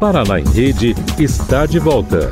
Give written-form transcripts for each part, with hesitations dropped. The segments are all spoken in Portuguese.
Paraná em Rede está de volta.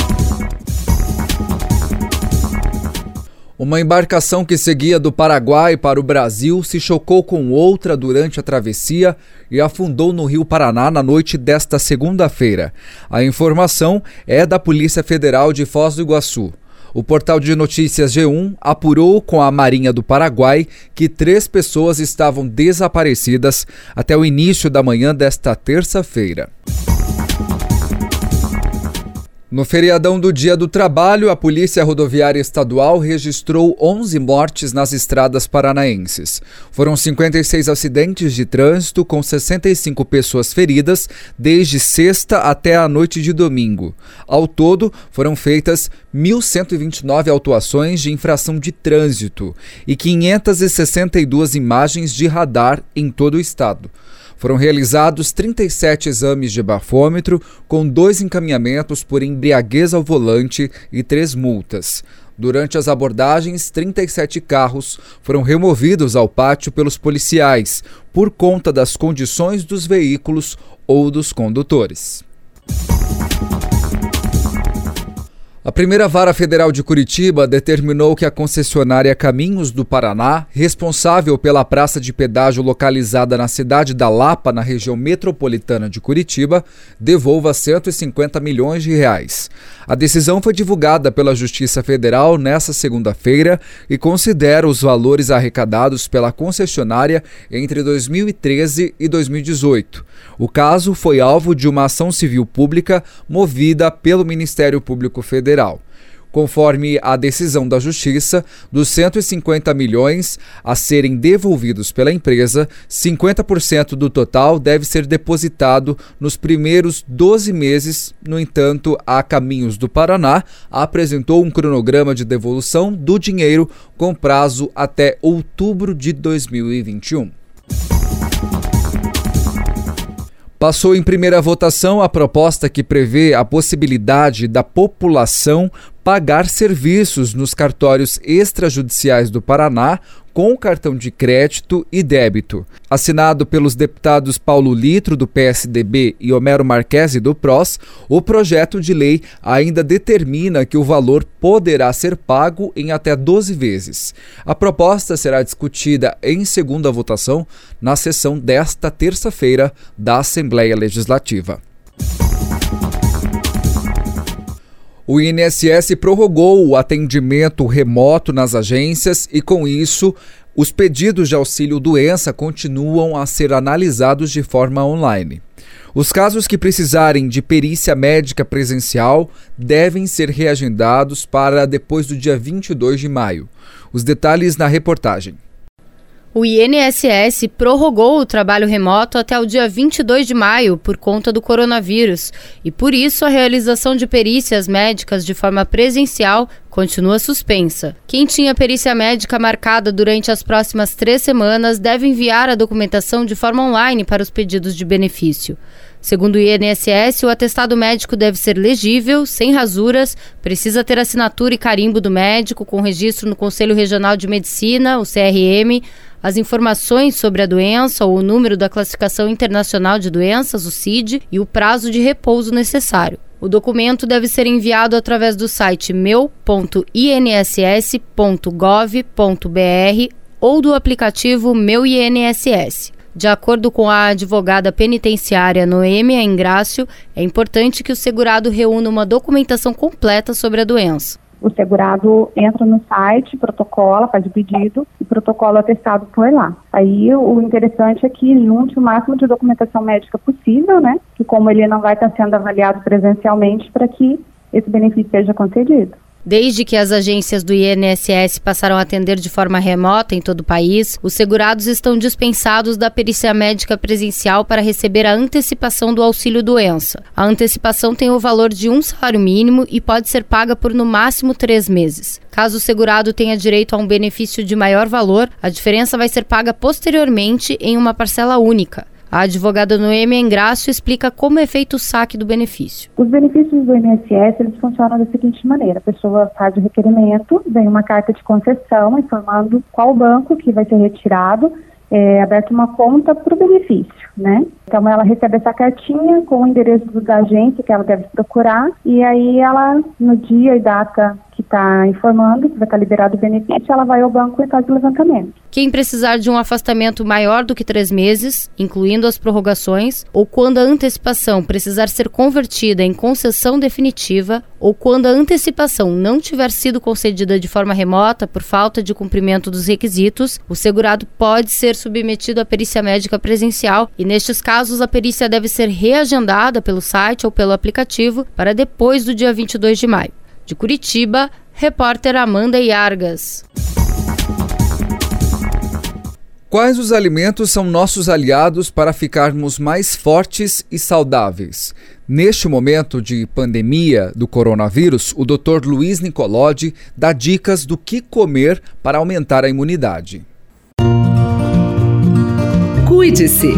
Uma embarcação que seguia do Paraguai para o Brasil se chocou com outra durante a travessia e afundou no Rio Paraná na noite desta segunda-feira. A informação é da Polícia Federal de Foz do Iguaçu. O portal de notícias G1 apurou com a Marinha do Paraguai que 3 pessoas estavam desaparecidas até o início da manhã desta terça-feira. No feriadão do Dia do Trabalho, a Polícia Rodoviária Estadual registrou 11 mortes nas estradas paranaenses. Foram 56 acidentes de trânsito, com 65 pessoas feridas, desde sexta até a noite de domingo. Ao todo, foram feitas 1.129 autuações de infração de trânsito e 562 imagens de radar em todo o estado. Foram realizados 37 exames de bafômetro, com 2 encaminhamentos por embriaguez ao volante e 3 multas. Durante as abordagens, 37 carros foram removidos ao pátio pelos policiais, por conta das condições dos veículos ou dos condutores. A primeira Vara Federal de Curitiba determinou que a concessionária Caminhos do Paraná, responsável pela praça de pedágio localizada na cidade da Lapa, na região metropolitana de Curitiba, devolva 150 milhões de reais. A decisão foi divulgada pela Justiça Federal nesta segunda-feira e considera os valores arrecadados pela concessionária entre 2013 e 2018. O caso foi alvo de uma ação civil pública movida pelo Ministério Público Federal. Conforme a decisão da Justiça, dos 150 milhões a serem devolvidos pela empresa, 50% do total deve ser depositado nos primeiros 12 meses. No entanto, a Caminhos do Paraná apresentou um cronograma de devolução do dinheiro com prazo até outubro de 2021. Passou em primeira votação a proposta que prevê a possibilidade da população pagar serviços nos cartórios extrajudiciais do Paraná com cartão de crédito e débito. Assinado pelos deputados Paulo Litro, do PSDB, e Homero Marquesi, do PROS, o projeto de lei ainda determina que o valor poderá ser pago em até 12 vezes. A proposta será discutida em segunda votação na sessão desta terça-feira da Assembleia Legislativa. O INSS prorrogou o atendimento remoto nas agências e, com isso, os pedidos de auxílio-doença continuam a ser analisados de forma online. Os casos que precisarem de perícia médica presencial devem ser reagendados para depois do dia 22 de maio. Os detalhes na reportagem. O INSS prorrogou o trabalho remoto até o dia 22 de maio por conta do coronavírus e, por isso, a realização de perícias médicas de forma presencial continua suspensa. Quem tinha perícia médica marcada durante as próximas 3 semanas deve enviar a documentação de forma online para os pedidos de benefício. Segundo o INSS, o atestado médico deve ser legível, sem rasuras, precisa ter assinatura e carimbo do médico, com registro no Conselho Regional de Medicina, o CRM, as informações sobre a doença ou o número da Classificação Internacional de Doenças, o CID, e o prazo de repouso necessário. O documento deve ser enviado através do site meu.inss.gov.br ou do aplicativo Meu INSS. De acordo com a advogada penitenciária Noêmia Ingrácio, é importante que o segurado reúna uma documentação completa sobre a doença. O segurado entra no site, protocola, faz o pedido e protocola atestado por lá. Aí o interessante é que junte o máximo de documentação médica possível, né? Que como ele não vai estar sendo avaliado presencialmente, para que esse benefício seja concedido. Desde que as agências do INSS passaram a atender de forma remota em todo o país, os segurados estão dispensados da perícia médica presencial para receber a antecipação do auxílio-doença. A antecipação tem o valor de 1 salário mínimo e pode ser paga por no máximo 3 meses. Caso o segurado tenha direito a um benefício de maior valor, a diferença vai ser paga posteriormente em uma parcela única. A advogada Noêmia Ingrácio explica como é feito o saque do benefício. Os benefícios do INSS eles funcionam da seguinte maneira: a pessoa faz o requerimento, vem uma carta de concessão informando qual banco que vai ser retirado, aberta uma conta para o benefício. né? Então ela recebe essa cartinha com o endereço da agência que ela deve procurar e aí ela, no dia e data que está informando que vai estar liberado o benefício, ela vai ao banco e faz o levantamento. Quem precisar de um afastamento maior do que 3 meses, incluindo as prorrogações, ou quando a antecipação precisar ser convertida em concessão definitiva, ou quando a antecipação não tiver sido concedida de forma remota por falta de cumprimento dos requisitos, o segurado pode ser submetido à perícia médica presencial e, nestes casos, a perícia deve ser reagendada pelo site ou pelo aplicativo para depois do dia 22 de maio. De Curitiba, repórter Amanda Iargas. Quais os alimentos são nossos aliados para ficarmos mais fortes e saudáveis? Neste momento de pandemia do coronavírus, o Dr. Luiz Nicolodi dá dicas do que comer para aumentar a imunidade. Cuide-se!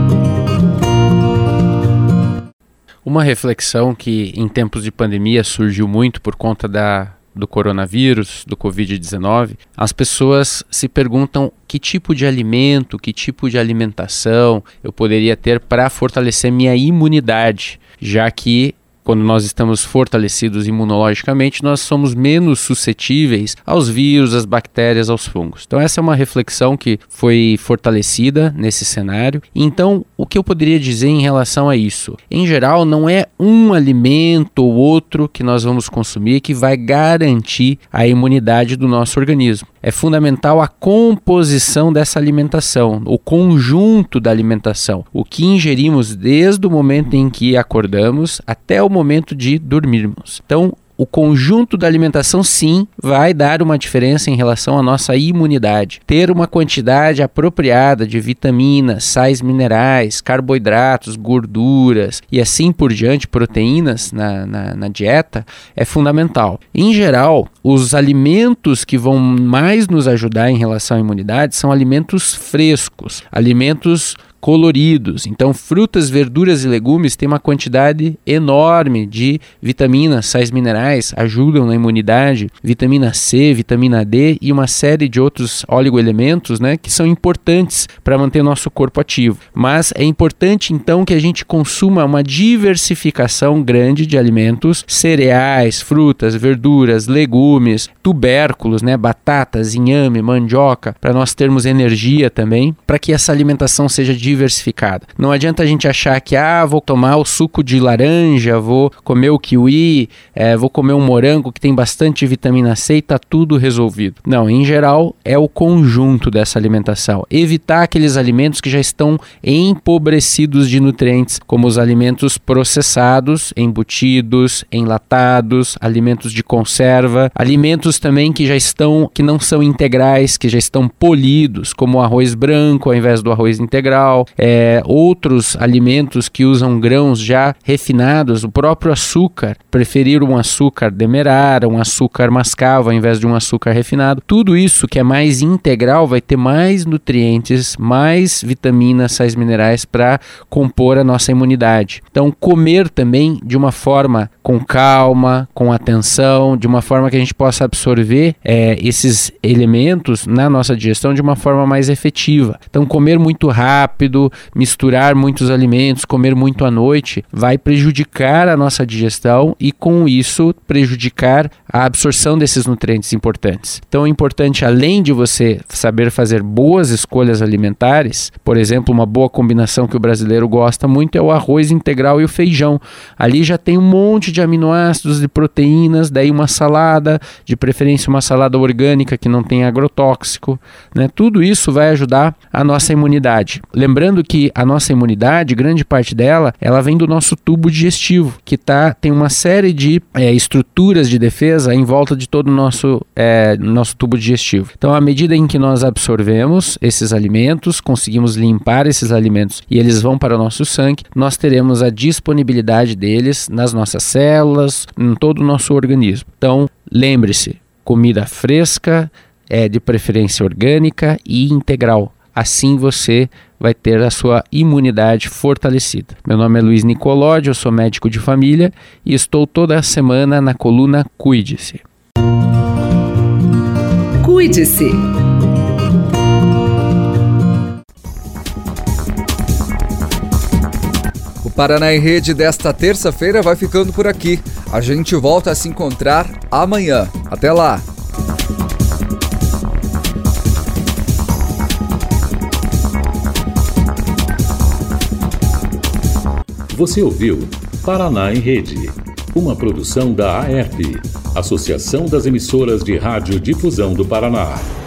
Uma reflexão que em tempos de pandemia surgiu muito por conta do coronavírus, do Covid-19, as pessoas se perguntam que tipo de alimento, que tipo de alimentação eu poderia ter para fortalecer minha imunidade, já que quando nós estamos fortalecidos imunologicamente, nós somos menos suscetíveis aos vírus, às bactérias, aos fungos. Então essa é uma reflexão que foi fortalecida nesse cenário. Então, o que eu poderia dizer em relação a isso? Em geral, não é um alimento ou outro que nós vamos consumir que vai garantir a imunidade do nosso organismo. É fundamental a composição dessa alimentação, o conjunto da alimentação, o que ingerimos desde o momento em que acordamos até o momento de dormirmos. Então, o conjunto da alimentação, sim, vai dar uma diferença em relação à nossa imunidade. Ter uma quantidade apropriada de vitaminas, sais minerais, carboidratos, gorduras e assim por diante, proteínas na dieta, é fundamental. Em geral, os alimentos que vão mais nos ajudar em relação à imunidade são alimentos frescos, alimentos coloridos. Então, frutas, verduras e legumes têm uma quantidade enorme de vitaminas, sais minerais, ajudam na imunidade, vitamina C, vitamina D e uma série de outros oligoelementos, né, que são importantes para manter o nosso corpo ativo. Mas é importante, então, que a gente consuma uma diversificação grande de alimentos, cereais, frutas, verduras, legumes, tubérculos, né, batatas, inhame, mandioca, para nós termos energia também, para que essa alimentação seja diversificada. Não adianta a gente achar que vou tomar o suco de laranja, vou comer o kiwi, vou comer um morango que tem bastante vitamina C e está tudo resolvido. Não, em geral é o conjunto dessa alimentação. Evitar aqueles alimentos que já estão empobrecidos de nutrientes, como os alimentos processados, embutidos, enlatados, alimentos de conserva, alimentos também que não são integrais, que já estão polidos, como o arroz branco ao invés do arroz integral. Outros alimentos que usam grãos já refinados, o próprio açúcar, preferir um açúcar demerara, um açúcar mascavo ao invés de um açúcar refinado. Tudo isso que é mais integral vai ter mais nutrientes, mais vitaminas, sais minerais para compor a nossa imunidade. Então, comer também de uma forma com calma, com atenção, de uma forma que a gente possa absorver esses elementos na nossa digestão de uma forma mais efetiva. Então, comer muito rápido, misturar muitos alimentos, comer muito à noite, vai prejudicar a nossa digestão e com isso prejudicar a absorção desses nutrientes importantes. Então é importante, além de você saber fazer boas escolhas alimentares, por exemplo, uma boa combinação que o brasileiro gosta muito é o arroz integral e o feijão. Ali já tem um monte de aminoácidos, de proteínas, daí uma salada, de preferência uma salada orgânica que não tem agrotóxico, né? Tudo isso vai ajudar a nossa imunidade. Lembrando que a nossa imunidade, grande parte dela, ela vem do nosso tubo digestivo, que tem uma série de estruturas de defesa em volta de todo o nosso tubo digestivo. Então, à medida em que nós absorvemos esses alimentos, conseguimos limpar esses alimentos e eles vão para o nosso sangue, nós teremos a disponibilidade deles nas nossas células, em todo o nosso organismo. Então, lembre-se, comida fresca, de preferência orgânica e integral. Assim você vai ter a sua imunidade fortalecida. Meu nome é Luiz Nicolodi, eu sou médico de família e estou toda semana na coluna Cuide-se. O Paraná em Rede desta terça-feira vai ficando por aqui. A gente volta a se encontrar amanhã. Até lá! Você ouviu Paraná em Rede, uma produção da AERP, Associação das Emissoras de Rádio Difusão do Paraná.